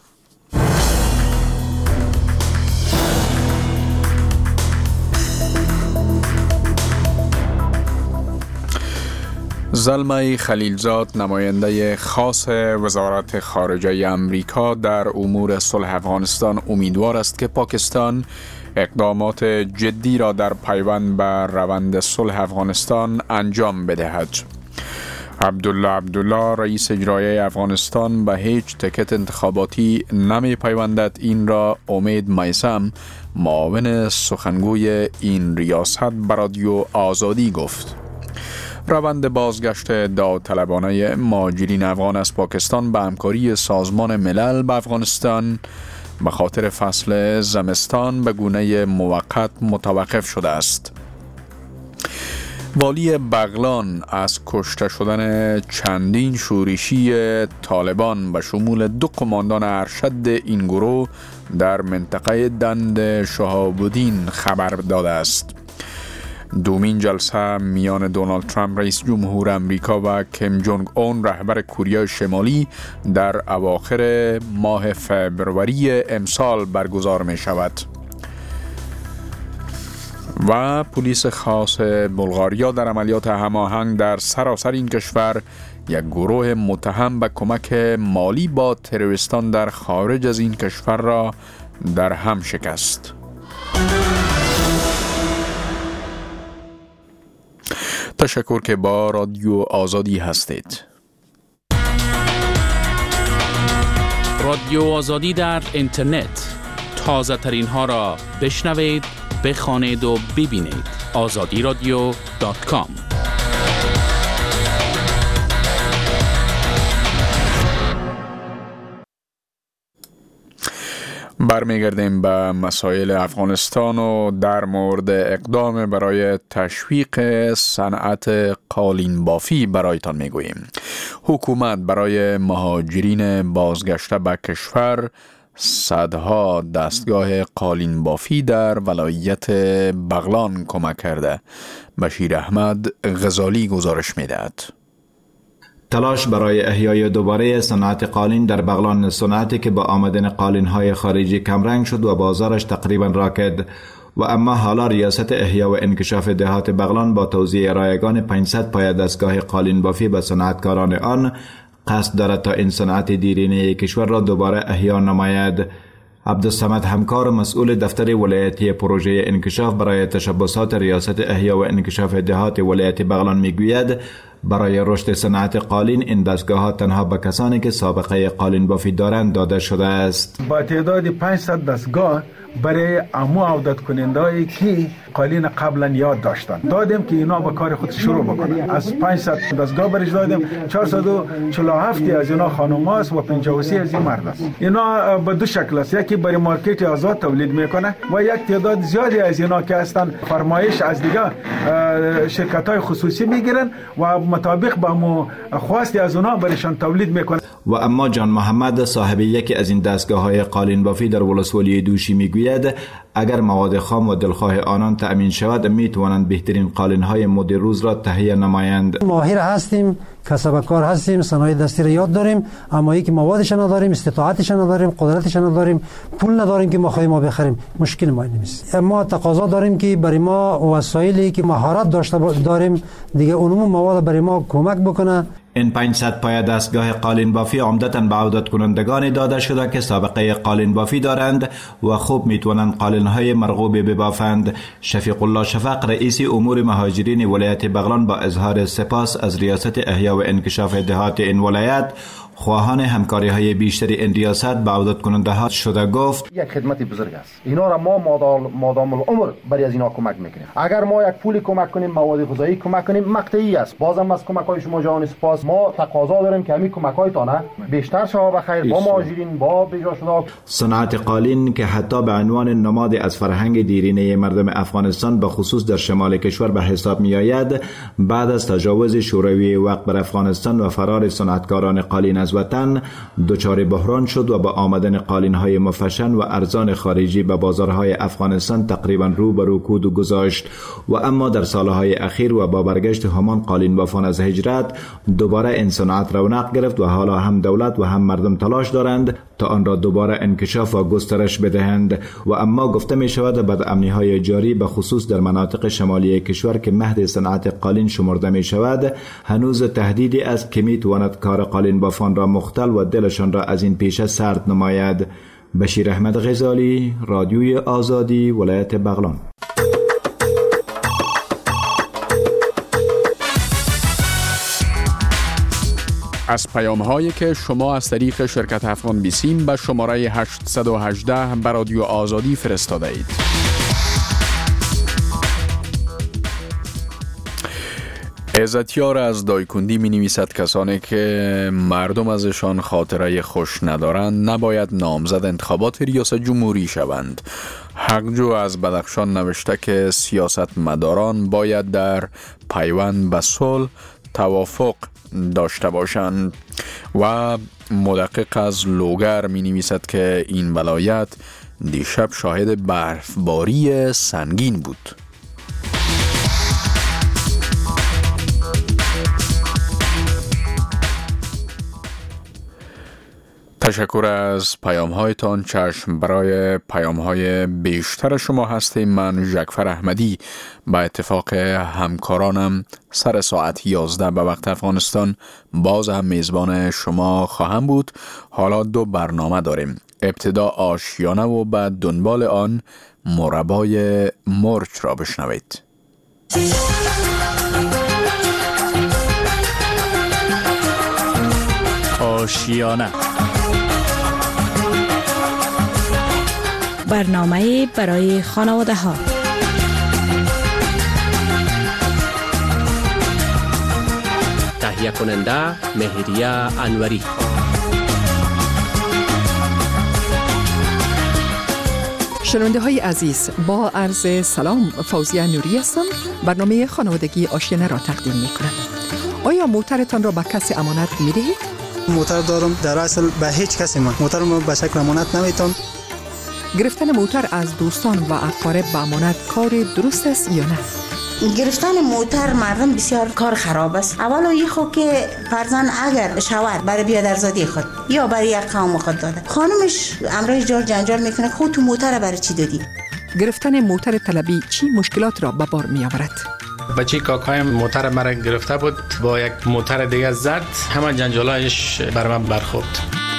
Speaker 1: زلمه خلیلزاد، نماینده خاص وزارت خارجه امریکا در امور صلح افغانستان، امیدوار است که پاکستان اقدامات جدی را در پیوند به روند صلح افغانستان انجام بدهد. عبدالله عبدالله، رئیس اجرایی افغانستان، به هیچ تکت انتخاباتی نمی پیوندد. این را امید میثم، معاون سخنگوی این ریاست، به رادیو آزادی گفت. روند بازگشت داوطلبانه مهاجرین افغان از پاکستان به همکاری سازمان ملل به افغانستان به خاطر فصل زمستان به گونه موقت متوقف شده است. والی بغلان از کشته شدن چندین شورشی طالبان به شمول دو قماندان ارشد این گروه در منطقه دند شهاب‌الدین خبر داده است. دومین جلسه میان دونالد ترامپ رئیس جمهور امریکا و کیم جونگ اون رهبر کره شمالی در اواخر ماه فوریه امسال برگزار می شود. و پلیس خاص بلغاریا در عملیات هماهنگ در سراسر این کشور یک گروه متهم به کمک مالی با تروریستان در خارج از این کشور را در هم شکست. تشکر که با رادیو آزادی هستید.
Speaker 5: رادیو آزادی در اینترنت، تازه ترین ها را بشنوید، بخوانید و ببینید. آزادی رادیو دات کام.
Speaker 1: برمیگردیم به مسائل افغانستان و در مورد اقدام برای تشویق صنعت قالین بافی برایتان میگوییم. حکومت برای مهاجرین بازگشته به کشور صدها دستگاه قالین بافی در ولایت بغلان کمک کرده. بشیر احمد غزالی گزارش میدهد.
Speaker 18: تلاش برای احیای دوباره صنعت قالین در بغلان، صنعتی که با آمدن قالین‌های خارجی کمرنگ شد و بازارش تقریبا راکد، و اما حالا ریاست احیا و انکشاف دهات بغلان با توزیع رایگان پانصد پایه دستگاه قالین بافی به صنعتکاران آن قصد دارد تا این صنعت دیرینه کشور را دوباره احیا نماید. عبدالصمد همکار و مسئول دفتر ولایتی پروژه انکشاف برای تشبسات ریاست احیا و انکشاف دهات ولایت بغلان میگوید برای رشد صنعت قالین این دستگاه ها تنها به کسانی که سابقه قالین بافی دارند داده شده است.
Speaker 19: با تعداد پانصد دستگاه برای امو عودت کنندهایی که قالین قبلا یاد داشتن دادیم که اینا با کار خود شروع بکنن. از پانصد دستگاه برش دادیم، چهارصد و چهل و هفت از اینا خانم است و پنجاه و سه از این مرد است. اینا به دو شکل است، یکی برای مارکت آزاد تولید میکنه و یک تعداد زیادی از اینا که هستن فرمایش از دیگه شرکت های خصوصی میگیرن و مطابق با مو خواستی از اونا برشان تولید میکنن.
Speaker 18: و اما جان محمد صاحب یکی از این دستگاه های قالین بافی در ولسوالی دوشی میگوید اگر مواد خام و دلخواه آنان تأمین شود میتوانند بهترین قالین های مد روز را تهیه نمایند.
Speaker 20: ماهر هستیم، کسب کار هستیم، صنایع دستی را یاد داریم، اما اینکه موادش نداریم، استطاعتش نداریم، قدرتش نداریم، پول نداریم که ما خواهیم ما بخریم، مشکل ما نیست. اما تقاضا داریم که برای ما وسایلی که مهارت داشته داریم دیگه عموم مواد برای ما کمک بکنه.
Speaker 18: این پانصد پایه دستگاه قالین بافی عمدتاً به عودت کنندگان داده شده که سابقه قالین بافی دارند و خوب میتوانند قالین های مرغوب ببافند. شفیق الله شفق رئیس امور مهاجرین ولایت بغلان با اظهار سپاس از ریاست احیا و انکشاف دهات این ولایت خواهان همکاری های بیشتری این ریاست به عودت کننده ها شده گفت
Speaker 21: یک خدمت بزرگ است. اینا را ما مادام العمر برای از اینا کمک میکنیم. اگر ما یک پولی کمک کنیم، مواد غذایی کمک کنیم، مقطعی است. بازم از کمک های شما جان سپاس. ما تقاضا داریم که همین کمک هایتان بیشتر شود بخیر با مهاجرین، با بجا شده.
Speaker 18: صنعت قالین که حتی به عنوان نماد از فرهنگ دیرینه مردم افغانستان به خصوص در شمال کشور به حساب می آید، بعد از تجاوز شوروی وقت بر افغانستان و فرار صنعتکاران قالین از وطن دچار بحران شد و با آمدن قالین‌های مفشن و ارزان خارجی به بازارهای افغانستان تقریبا رو به رکود گذاشت و اما در سالهای اخیر و با برگشت همان قالین بافان از هجرت دوباره این صنعت رونق گرفت و حالا هم دولت و هم مردم تلاش دارند تا آن را دوباره انکشاف و گسترش بدهند و اما گفته می شود بدامنی‌های جاری به خصوص در مناطق شمالی کشور که مهد صنعت قالین شمرده می شود هنوز تهدیدی است که می تواند کار قالین بافان را مختل و دلشان را از این پیشه سرد نماید. بشیر احمد غزالی، رادیوی آزادی، ولایت بغلان.
Speaker 1: از پیام هایی که شما از طریق شرکت افغان بیسیم به شماره هشت یک هشت به رادیو آزادی فرستاده اید. عزتیار از دایکندی می نویسد کسانی که مردم ازشان خاطره خوش ندارند نباید نامزد انتخابات ریاست جمهوری شوند. حقجو از بدخشان نوشته که سیاست مداران باید در پیوند به صلح توافق داشته باشند و مدقق از لوگر می نویسد که این ولایت دیشب شاهد برفباری سنگین بود. تشکر از پیام هایتان. چشم برای پیام های بیشتر شما هستیم. من ژکفر احمدی با اتفاق همکارانم سر ساعت یازده به وقت افغانستان باز هم میزبان شما خواهم بود. حالا دو برنامه داریم. ابتدا آشیانه و بعد دنبال آن مربای مرچ را بشنوید.
Speaker 15: آشیانه
Speaker 22: برنامه برای خانواده ها.
Speaker 10: تهیه کننده مهریه انوری.
Speaker 23: شنونده های عزیز، با عرض سلام، فوزیه نوری هستم. برنامه خانوادگی آشیانه را تقدیم می کنم. آیا موترتان را به کسی امانت می دهید؟
Speaker 24: موتر دارم، در اصل به هیچ کسی من موتر رو به شکل امانت نمیتونم.
Speaker 23: گرفتن موتر از دوستان و اقارب به امانت کار درست است یا نه؟
Speaker 25: گرفتن موتر مردم بسیار کار خراب است. اولا این خود که فرزند اگر شوهر برای بیادرزادی خود یا برای یک قوم خود داده، خانمش امرای جار جنجال میکنه خود تو موتر برای چی دادی؟
Speaker 23: گرفتن موتر طلبی چی مشکلات را به بار می آورد؟
Speaker 26: بچه کاکایم موتر مرا گرفته بود، با یک موتر دیگه زد، همه جنجالایش بر من برخورد.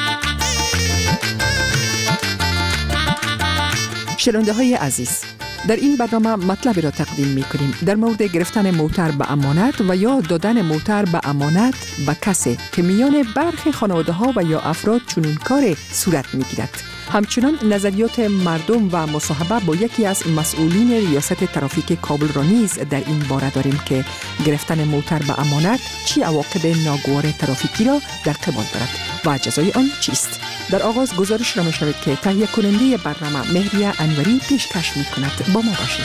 Speaker 23: شنونده های عزیز، در این برنامه مطلبی را تقدیم می کنیم در مورد گرفتن موتر به امانت و یا دادن موتر به امانت به کسی که میان برخی خانواده ها و یا افراد چنین کار صورت می گیرد. همچنان نظریات مردم و مصاحبه با یکی از مسئولین ریاست ترافیک کابل را نیز در این باره داریم که گرفتن موتر به امانت چی عواقب ناگوار ترافیکی را در قبال دارد و جزای آن چیست. در آغاز گزارش را میشنوید که تهیه کننده برنامه مهریه انوری پیشکش می کند. با ما باشید.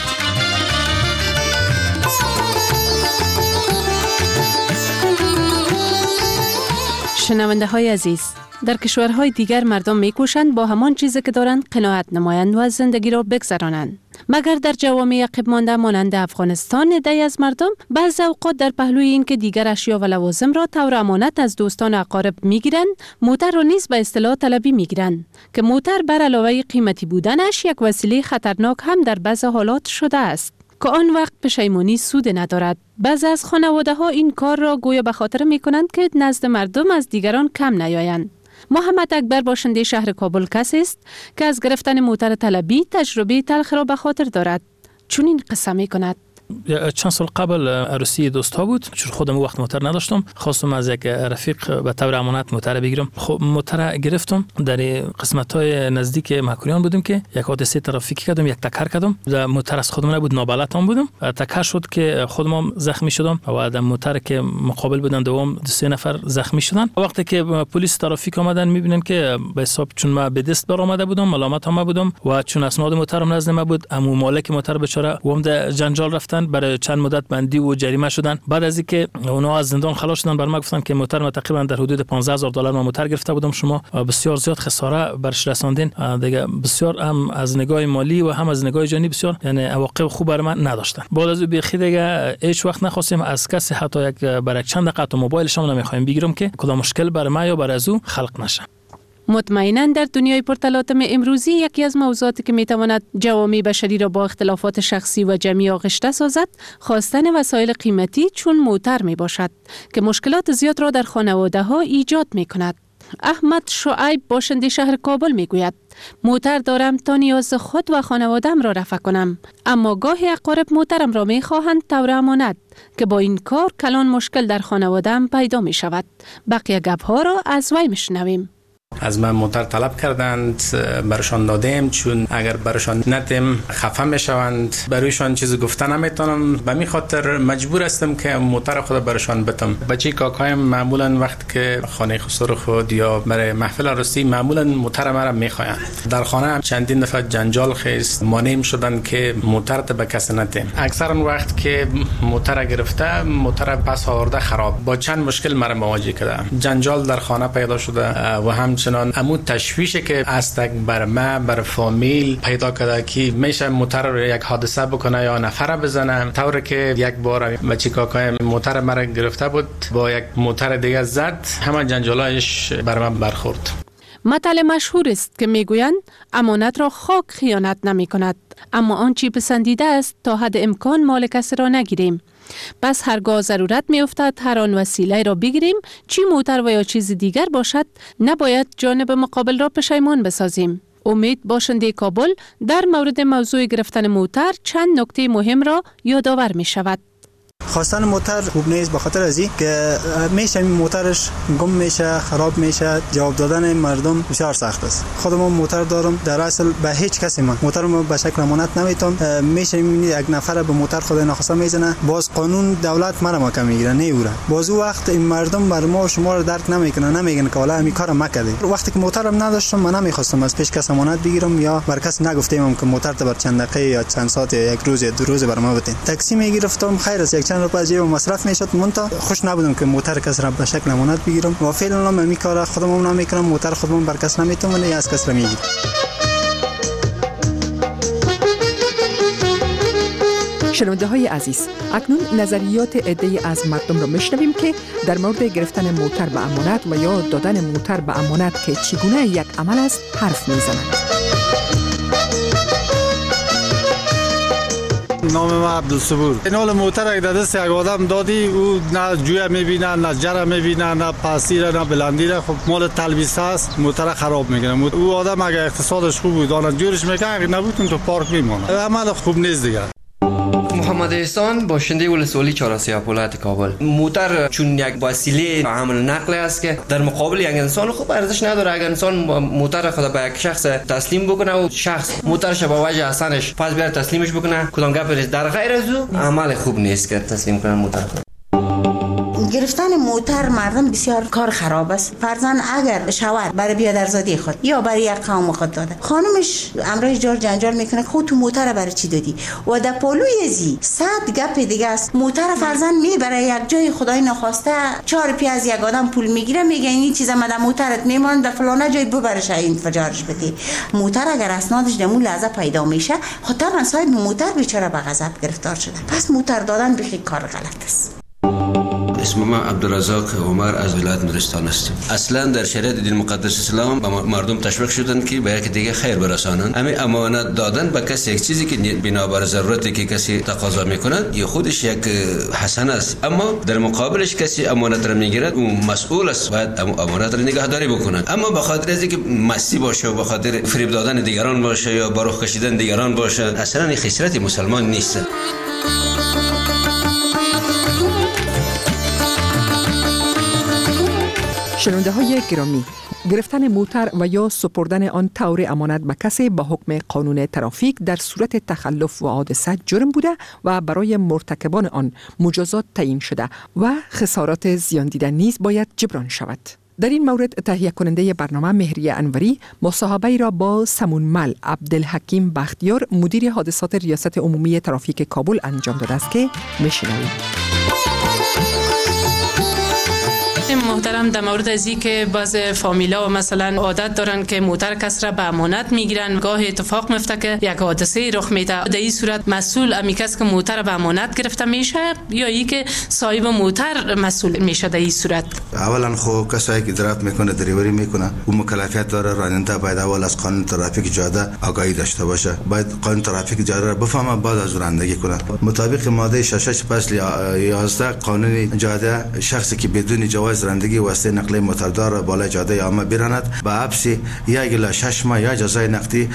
Speaker 22: شنونده های عزیز، در کشورهای دیگر مردم میکوشند با همان چیزی که دارند قناعت نمایند و از زندگی را بگذرانند. مگر در جوامع عقب مانده مانند افغانستان عده‌ای از مردم بعضی اوقات در پهلوی این که دیگر اشیا و لوازم را طور امانت از دوستان و اقارب میگیرند، موتر را نیز به اصطلاح طلبی میگیرند که موتر بر علاوه قیمتی بودنش یک وسیله خطرناک هم در بعضی حالات شده است که آن وقت پشیمانی سود ندارد. بعضی از خانواده ها این کار را گویا به خاطر میکنند که نزد مردم از دیگران کم نیایند. محمد اکبر باشنده شهر کابل کسی است که از گرفتن موتر طلبی تجربه تلخ را به خاطر دارد. چون این قصه می کند:
Speaker 2: چند سال قبل عروسی دوستا بود، چون خودم وقت موتر نداشتم، خواستم از یک رفیق به طور امانت موتر بگیرم. خب موتر گرفتم، در قسمت‌های نزدیک مکوریان بودیم که یک حادثه ترافیکی کردم، یک تکر کردم. موتر از خودم نبود، نابلدم بودم. تکر شد که خودم زخمی شدم و در موتر که مقابل بودن دوم سه نفر زخمی شدن. وقتی که پلیس ترافیک آمدن میبینن که به حساب چون ما به دست بر آمده بودم، ملامت هم بودم و چون اسناد موترم نزد ما بود، عمو مالک موتر بیچاره و هم در جنجال رفتن، برای چند مدت بندی و جریمه شدن. بعد از اینکه اونها از زندان خلاص شدن، بر ما گفتن که موتر ما تقریبا در حدود پانزده هزار دلار ما موتر گرفته بودم، شما بسیار زیاد خساره برش رساندین. دیگه بسیار هم از نگاه مالی و هم از نگاه جانی بسیار یعنی عواقب خوب برای من نداشتن. بعد از بیخی دیگه هیچ وقت نخواستیم از کسی حتی یک برای چند دقیقه موبایل شما نمیخوایم بگیرم که کدام مشکل برای ما یا برای از او خلق نشه.
Speaker 22: مطمئناً در دنیای پرتلاطم امروزی یکی از موضوعاتی که میتواند جوامع بشری را با اختلافات شخصی و جمعی آغشته سازد، خواستن وسایل قیمتی چون موتر می باشد که مشکلات زیاد را در خانواده ها ایجاد می کند. احمد شعیب باشنده شهر کابل می گوید موتر دارم تا نیاز خود و خانوادم را رفع کنم، اما گاهی اقارب موترم را می خواهند طور امانت که با این کار کلان مشکل در خانوادم پیدا می شود. بقیه گپ ها را از وی می شنویم.
Speaker 26: از من موتر طلب کردند، برشان دادیم، چون اگر برشان ندیم خفه میشوند، برایشان چیزی گفته نمیتونم، به می خاطر مجبور هستم که موتر خود برشان بدم. بچه کاکایم معمولا وقت که خانه خسر خود یا برای محفل عروسی معمولا موتر مرا میخواین. در خانه هم چندین دفعه جنجال خیست، مانع شدن که موتر به کسی ندیم. اکثرا وقت که موتر گرفته، موتر پس آورده خراب، با چند مشکل مرا مواجه کرده. جنجال در خانه پیدا شده و هم چنان امو تشویشه که استک بر ما بر فامیل پیدا کرده که میشه موتر رو یک حادثه بکنه یا نفر بزنه. طوری که یک بار بچه کاکای موتر مرا گرفته بود، با یک موتر دیگه زد، همه جنجالایش بر من برخورد.
Speaker 22: مثل مشهور است که میگویند امانت را خاک خیانت نمی کند، اما آنچه پسندیده است تا حد امکان مال کسی را نگیریم. پس هرگاه ضرورت می افتد هر آن وسیله را بگیریم، چی موتر و یا چیز دیگر باشد، نباید جانب مقابل را پشیمان بسازیم. امید باشنده کابل در مورد موضوع گرفتن موتر چند نکته مهم را یادآور می شود.
Speaker 24: خواستن موتر خوب نیست، به خاطر ازی که میشه موترش گم میشه، خراب میشه، جواب دادن مردم بسیار سخت است. خودم موتر دارم، در اصل به هیچ کسی من موترم به شکل امانت نمیتونم. میشه میبینید یک نفر به موتر خود ناخواسته میزنه، باز قانون دولت مرا ما کم میگیره، نه اورا. باز او وقت این مردم بر ما و شما رو درک نمیکنن، نمیگن که والا همین کارم نکردی. وقتی که موترم نداشتم من نمیخواستم از پیش کس امانت بگیرم یا بر کس نگفتم که موتر بر چند دقیقه یا چند ساعت یا یک روز یا دو روز بر ما بدین. تاکسی میگرفتم، خیر است، یک چند روپیه جیب مصرف میشد، منتها خوش نبودم که موتر کس را به شکل امانت بگیرم و فعلا من می کارا خودم نمیکنم، موتر خودم بر کس نمیتونم یا از کس را میگیرم.
Speaker 23: شنونده های عزیز، اکنون نظریات عده‌ای از مردم را میشنویم که در مورد گرفتن موتر به امانت و یا دادن موتر به امانت که چگونه یک عمل است حرف میزنند.
Speaker 3: نام ما عبدالصبور. این حال موتر اگه دست یک آدم دادی، او نه جوی میبینه، نه جره میبینه، نه پاسی را، نه بلندی را، خب مال تلبیس هست، موتر خراب میکنه. او آدم اگه اقتصادش خوب بود آن جورش میکنه، اگه نبود تو پارک میمونه. عمل خوب نیست دیگه.
Speaker 6: محمد احسان باشنده ولسوالی چهارسیاه پولاد کابل. موتر چون یک وسیله حمل نقل است که در مقابل یک انسان خوب ارزش نداره. اگر انسان موتر خود به یک شخص تسلیم بکنه و شخص موترش به وجه حسنش پس بیار تسلیمش بکنه، کدام گپ نیست. در غیر از او عمل خوب نیست که تسلیم کنن موتر.
Speaker 25: گرفتن موتر مردم بسیار کار خراب است. فرضاً اگر شوهر برای بیادرزادی خود یا برای یک قوم خود داده، خانمش امرای جار جنجال میکنه خود تو موتر برای چی دادی و در پالوی زی صد گپ دیگه است. موتر فرضاً میبره یک جای خدای نخواسته چهار پی از یک آدم پول میگیره، میگه این چیزا مدام موترت میمونه در فلانه جای ببرش انفجارش بدی. موتر اگر اسنادش در اون لحظه پیدا میشه، خود طبعا صاحب موتر بیچاره به غضب گرفتار شده. پس موتر دادن بخیر کار غلط است.
Speaker 7: اسم ما عبدالرزاق عمر از ولایت نورستان هستیم. اصلا در شریعت دین مقدس اسلام به مردم تشویق شدن که به یک دیگه خیر برسانند. همین امانت دادن به کسی یک چیزی که بنابر ضرورتی که کسی تقاضا میکند یا خودش یک حسن است، اما در مقابلش کسی امانت را میگیرد اون مسئول است، باید امانت را نگهداری بکند. اما به خاطر از اینکه مستی باشه و به خاطر فریب دادن دیگران باشه یا باروخ کشیدن دیگران باشه، اصلا این خصلت مسلمان نیست.
Speaker 23: شنونده های گرامی، گرفتن موتر و یا سپردن آن طور امانت به کسی به حکم قانون ترافیک در صورت تخلف و حادثه جرم بوده و برای مرتکبان آن مجازات تعیین شده و خسارات زیان دیده نیز باید جبران شود. در این مورد تهیه کننده برنامه مهریه انوری مصاحبه را با سمونمل عبدالحکیم بختیار مدیر حادثات ریاست عمومی ترافیک کابل انجام داده است که میشنویم.
Speaker 22: محترم، در مورد ازی که بعض فامیلا و مثلا عادت دارن که موتر کس را به امانت میگیرن، گاه اتفاق میفته که یک حادثه رخ میده، در این صورت مسئول امی کس که موتر به امانت گرفته میشه یا ای که صاحب موتر مسئول میشه؟ در این صورت
Speaker 8: اولا خب کسایی که درافت میکنه دریوری میکنه و مکلفیت داره، راننده باید اول از قانون ترافیک جاده آگاهی داشته باشه، باید قانون ترافیک جاده را بفهمه بعد از رانندگی کنه. مطابق ماده شش فصل یازده قانون جاده، شخصی که بدون جواز رانندگی واسطه نقلیه موتردار را بالای جاده عامه براند به حبس یک الی شش ماه یا جزای نقدی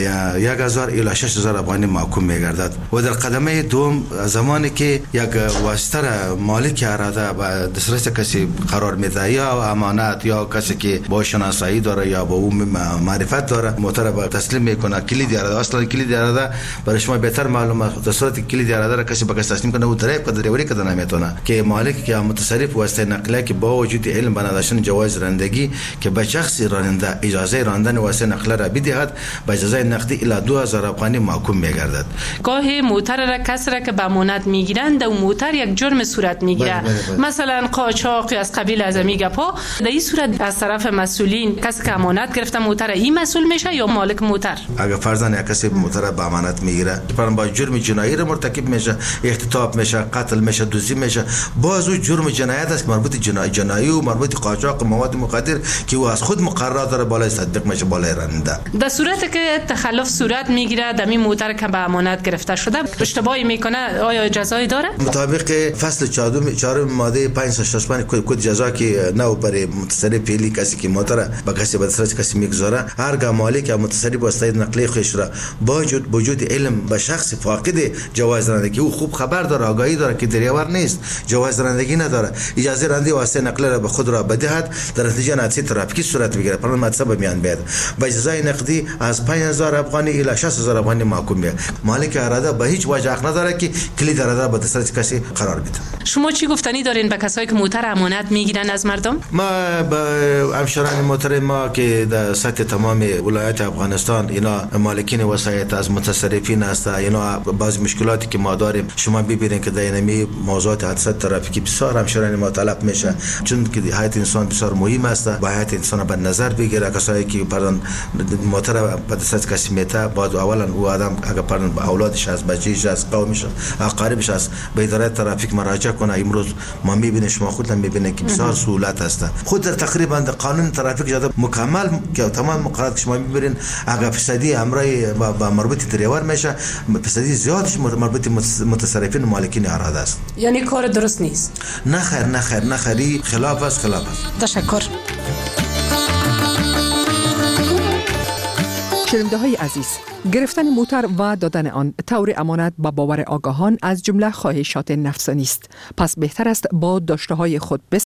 Speaker 8: یک هزار الی شش هزار افغانی محکوم میگردد. و در قدمه دوم زمانی که یک واسطه را مالک اراده به دسترس کسی قرار میده یا امانت یا کسی که با شناسایی داره یا با اون معرفت داره موتر به تسلیم میکنه، کلید اراده اصلا کلید اراده برای شما بهتر معلومه، در صورت کلید اراده را کسی به کسی تسلیم کنه و دریو دریوری کنه نمیتونه که مالک که متصرف واسطه نقلیه که با وجود علم بنداشتن جواز رانندگی که به شخص راننده اجازه راندن واسه نقل را بدهد به اجازه نقدی الی دو هزار افغانی محکوم میگردد.
Speaker 22: گاهی موتر را کس را که به امانت میگیرند و موتر یک جرم صورت میگیره، مثلا قاچاق از قبیل از میگپا، در این صورت از طرف مسئولین کسی که امانت گرفته موتر این مسئول میشه یا مالک موتر؟
Speaker 8: اگر فرضاً یک کسی موتر به امانت میگیره با جرم جنایی را مرتکب میشه، اختطاف میشه، قتل میشه، دزدی میشه، باز او جرم جنایت است مربوط جنایی جنایی و مربوط قاچاق مواد مخدر که او از خود مقررات داره بالای تطبیق میشه بالای راننده.
Speaker 22: در صورتی که تخلف صورت میگیره در این موتر که به امانت گرفته شده اشتباهی میکنه، آیا جزایی داره؟
Speaker 8: مطابق فصل چهارم ماده پانصد و شصت و پنج کد جزا که نو برای متصرف فعلی کسی که موتر به کسی به دسترس کسی میگذاره، هرگاه مالک یا متصرف واسطه نقلیه خودش را با وجود وجود علم به شخص فاقد جواز رانندگی او خوب خبر داره، آگاهی داره که دریور نیست، جواز رانندگی نداره، اجازه رانندگی واسطه نقل را به خود را بدهد، در نتیجه حادثه ترافیکی صورت بگیره، پران مدرسه به میان بیاد با جزای نقدی از پنج هزار افغانی الی شش هزار افغانی محکوم میشه. مالک اراده به هیچ وجه حق نداره که کلید اراده به دسترس کسی قرار بده.
Speaker 22: شما چی گفتنی دارین به کسایی که موتر امانت میگیرن از مردم؟
Speaker 8: ما به همشهران موتر ما که در سطح تمام ولایت افغانستان اینا مالکین وسایت از متصرفین هست، اینا بعضی مشکلاتی که ما داریم شما ببینید که در این موضوعات حادثه ترافیکی بسیار همشهران ما طلب میشه، چون که حیات انسان بسیار مهم است، باید انسان به نظر بگیره. کسایی که پردن موتر به دست کسی میته بعد اولا او آدم اگر پردن اولادش از بچه‌ش از قومش اقاربش از به اداره ترافیک مراجعه کنه. امروز ما میبینیم، شما خودتون میبینید که بسیار سهولت است. خود در تقریبا قانون ترافیک جاده مکمل که تمام مقررات شما میبینید اگر فسادی امرای با مربوط دریور میشه، فسادی زیادش مربوط متصرفین و مالکین اراده است.
Speaker 22: یعنی کار درست نیست؟
Speaker 8: نه خیر نه خیر نه خیری خلاف است خلاف است.
Speaker 22: تشکر.
Speaker 23: شنونده های عزیز، گرفتن موتر و دادن آن طور امانت با باور آگاهان از جمله خواهشات نفسانی است. پس بهتر است با داشته های خود